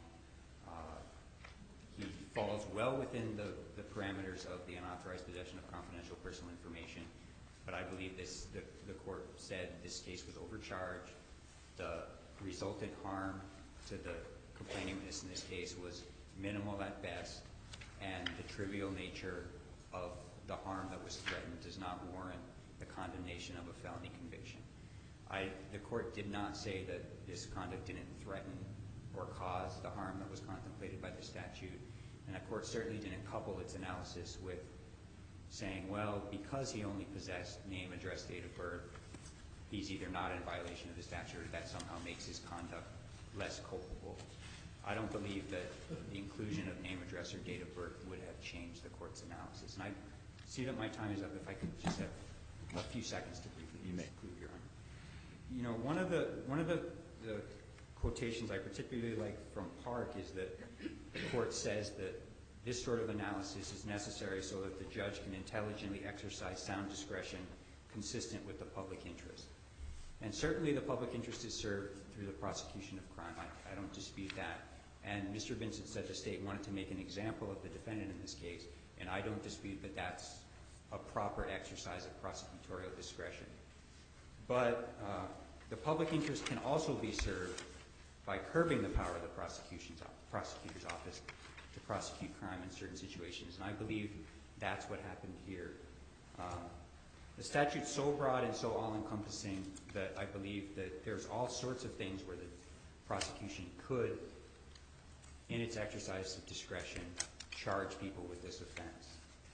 He falls well within the parameters of the unauthorized possession of confidential personal information. But I believe the court said this case was overcharged. The resultant harm to the complaining witness in this case was minimal at best, and the trivial nature of the harm that was threatened does not warrant the condemnation of a felony conviction. The court did not say that this conduct didn't threaten or cause the harm that was contemplated by the statute, and the court certainly didn't couple its analysis with saying, well, because he only possessed name, address, date of birth, he's either not in violation of the statute or that somehow makes his conduct less culpable. I don't believe that the inclusion of name, address, or date of birth would have changed the court's analysis. And I see that my time is up. If I could just have a few seconds to briefly conclude, Your Honor. You know, one of the quotations I particularly like from Park is that the court says that this sort of analysis is necessary so that the judge can intelligently exercise sound discretion consistent with the public interest. And certainly the public interest is served through the prosecution of crime. I don't dispute that. And Mr. Vincent said the state wanted to make an example of the defendant in this case, and I don't dispute that that's a proper exercise of prosecutorial discretion. But the public interest can also be served by curbing the power of the prosecutor's office to prosecute crime in certain situations, and I believe that's what happened here. The statute's so broad and so all-encompassing that I believe that there's all sorts of things where the prosecution could, in its exercise of discretion, charge people with this offense.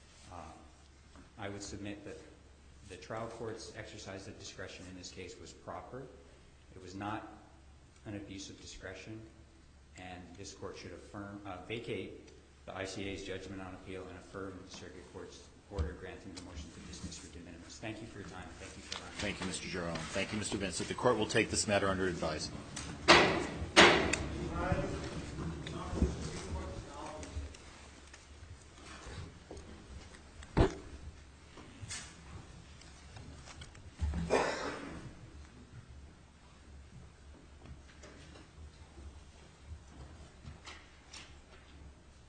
I would submit that the trial court's exercise of discretion in this case was proper. It was not an abuse of discretion, and this court should vacate the ICA's judgment on appeal and affirm the circuit court's order granting the motion to dismiss for de minimis. Thank you for your time. Thank you for your honor. Thank you, Mr. Jerome. Thank you, Mr. Vincent. The court will take this matter under advisement.